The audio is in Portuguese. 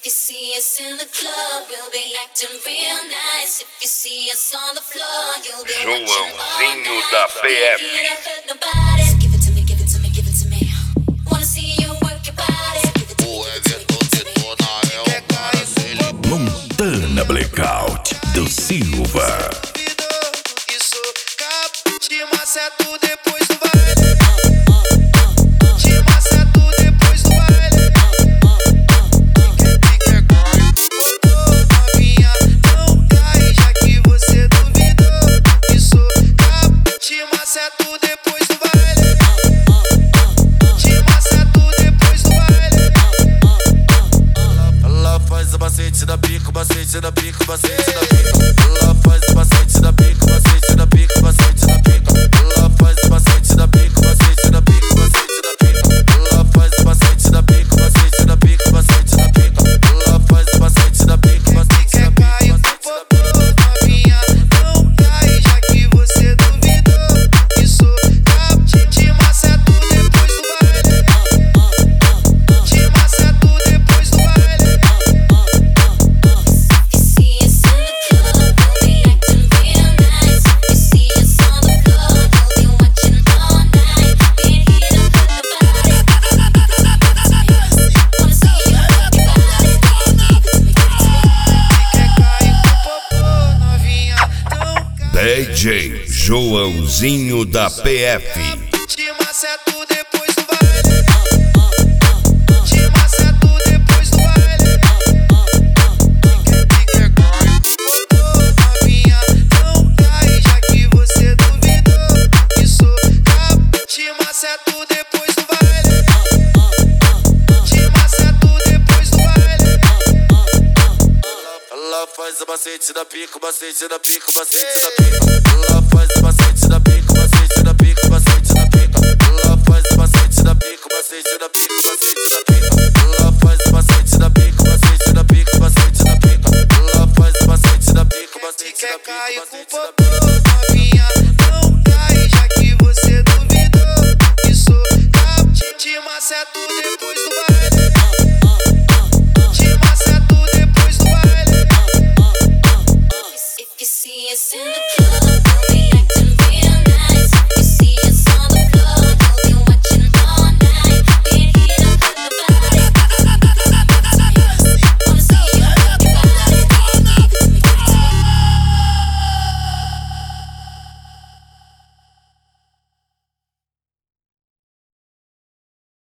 you see us in the club, we'll be acting real nice. If you see us on the floor, you'll be Joãozinho da PF. Give it to me, give it to me, give it to me. Wanna see you work your body. Give it to me, give it to me, give it to me. Montana Blackout do Silva. Isso, capo, te maceto depois do baile. Te maceto depois do baile. Novinha, não cai, já que você duvidou. Isso, capo, te maceto depois do baile. Te maceto depois do baile. Ela faz o macete da pica, macete da pica, macete da pica. Ela faz o macete da pica, macete da pica, macete da pica. Ela faz o macete da pica, macete da pica, macete da pica. Ela faz o macete da pica, macete da pica, macete da pica. Ela faz o macete da pica, macete da pica. Quer cair no popô, novinha, não cai, já que você duvidou. Isso, capo, te maceto depois do baile. Te maceto depois do baile. DJ Joãozinho da PF. Te maceto depois do baile. Te maceto depois do baile. Novinha, não cai, já que você duvidou. Isso, capo, te maceto depois do baile. Te maceto depois do baile. Ela faz o macete da pica, macete da pica, macete da pica. Ela faz o macete da pica, macete da pica, macete da pica. Ela faz o macete da pica, macete da pica, macete da pica. Ela faz o macete da pica, macete da pica, macete da pica. Ela faz o macete da pica, macete da pica. Quer cair com popô, novinha, não cai, já que você duvidou. Isso, capo, te maceto depois do baile.